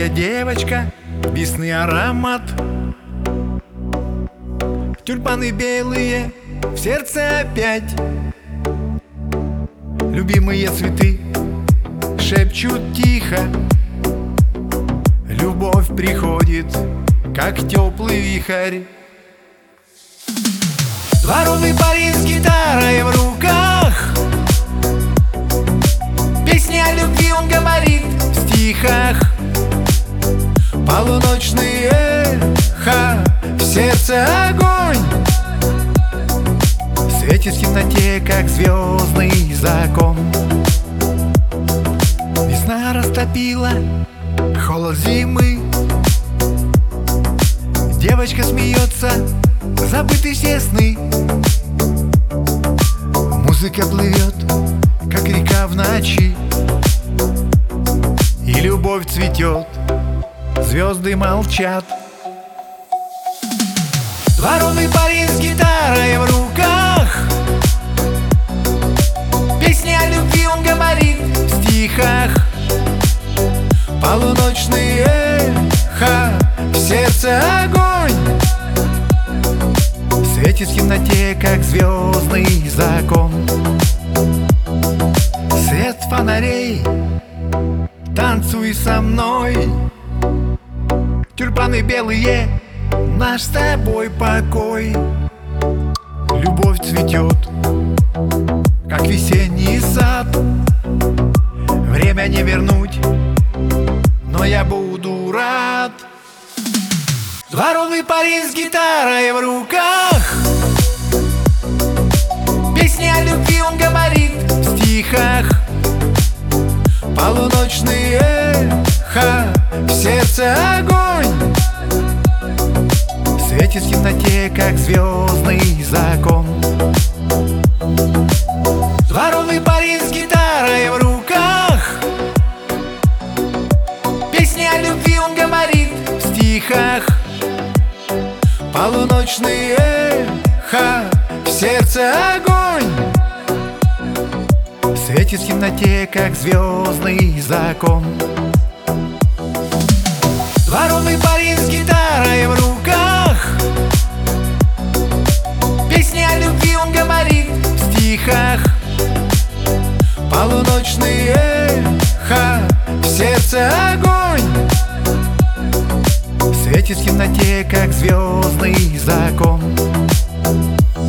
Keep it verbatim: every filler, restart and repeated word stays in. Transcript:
Белая девочка, весны аромат. Тюльпаны белые, в сердце опять. Любимые цветы шепчут тихо. Любовь приходит, как теплый вихрь. Дворовый парень с гитарой в руках, песни о любви он говорит в стихах. Полуночный эхо, в сердце огонь, светит в темноте, как звездный закон. Весна растопила холод зимы. Девочка смеется, забыты все сны. Музыка плывет, как река в ночи, и любовь цветет, звезды молчат. Дворовый парень с гитарой в руках, песни о любви он говорит в стихах. Полуночный эхо, в сердце огонь, светит в темноте, как звездный закон. Свет фонарей, танцуй со мной. Тюльпаны белые, наш с тобой покой. Любовь цветет, как весенний сад. Время не вернуть, но я буду рад. Дворовый парень с гитарой в руках, песни о любви он говорит в стихах. Полуночный эхо, в сердце огонь, светит в темноте, как звездный закон. Дворовый парень с гитарой в руках, песни о любви он говорит в стихах. Полуночный эхо, в сердце огонь, светит в темноте, как звездный закон. Дворовый парень с гитарой в руках, песни о любви он говорит в стихах. Полуночный эхо, в сердце огонь, светит в темноте, как звездный закон.